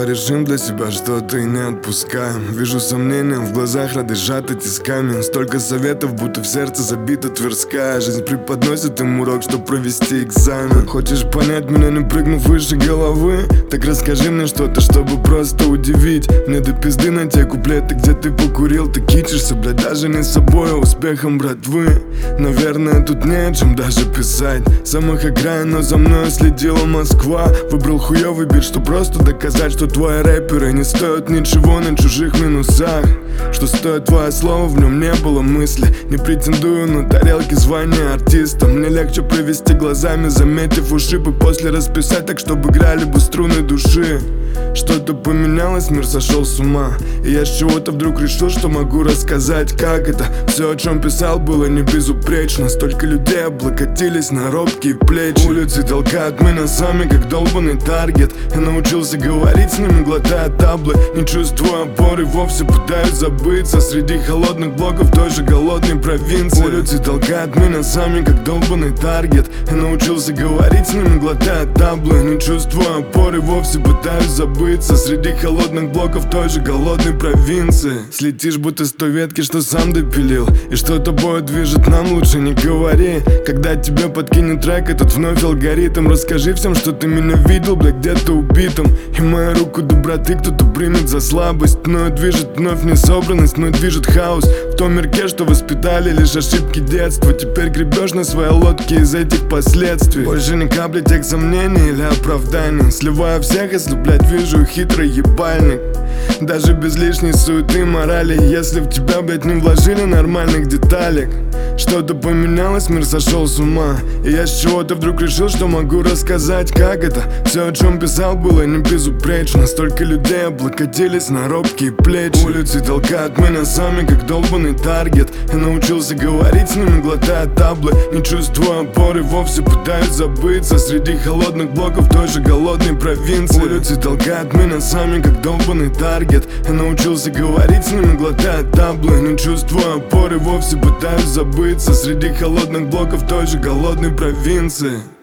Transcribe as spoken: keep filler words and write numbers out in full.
решим для себя что-то и не отпускаем. Вижу сомнения в глазах, рады сжаты тисками. Столько советов, будто в сердце забита Тверская. Жизнь преподносит им урок, чтоб провести экзамен. Хочешь понять меня, не прыгнув выше головы? Так расскажи мне что-то, чтобы просто удивить. Мне до пизды на те куплеты, где ты покурил. Ты кичишься, блядь, даже не собой, а успехом братвы. Наверное, тут не о чем даже писать. Самых окраин, но за мной следила Москва. Выбрал хуёвый бит, что просто доказать, что твои рэперы не стоят ничего на чужих минусах. Что стоит твое слово, в нем не было мысли. Не претендую на тарелки звания артиста. Мне легче провести глазами, заметив ушибы, после расписать так, чтобы играли бы струны души. Что-то поменялось, мир сошел с ума. И я с чего-то вдруг решил, что могу рассказать, как это. Все, о чем писал, было не безупречно. Столько людей облокотились на робкие плечи. Улицы толкают меня сами, как долбанный таргет. Я научился говорить с ними, глотая таблы. Не чувствую опоры, вовсе пытаюсь забыться среди холодных блоков той же голодной провинции. Улицы толкают меня сами, как долбанный таргет. Я научился говорить с ними, глотая таблы. Не чувствую опоры, вовсе пытаюсь забыться среди холодных блоков той же голодной провинции. Слетишь будто с той ветки, что сам допилил. И что тобой движет, нам лучше не говори. Когда тебе подкинет трек этот вновь алгоритм, расскажи всем, что ты меня видел, бля, где-то убитым. И мою руку доброты кто-то примет за слабость. Мною движет вновь несобранность, мной движет хаос. В том мирке, что воспитали лишь ошибки детства. Теперь гребешь на своей лодке из этих последствий. Больше ни капли тех сомнений или оправданий. Сливаю всех, если, блядь, вижу хитрый ебальник. Даже без лишней суеты морали. Если в тебя, блядь, не вложили нормальных деталек. Что-то поменялось, мир сошел с ума. И я с чего-то вдруг решил, что могу рассказать, как это. Все, о чем писал, было не безупречно. Столько людей облокотились на робкие плечи. Улицы толкают меня сами, как долбанный таргет. Я научился говорить с ними, глотая таблы. Не чувствую опоры, вовсе пытаюсь забыться среди холодных блоков той же голодной провинции. Улицы толкают меня сами, как долбанный таргет. Я научился говорить с ними, глотая таблы. Не чувствую опоры, вовсе пытаюсь забыться среди холодных блоков той же голодной провинции.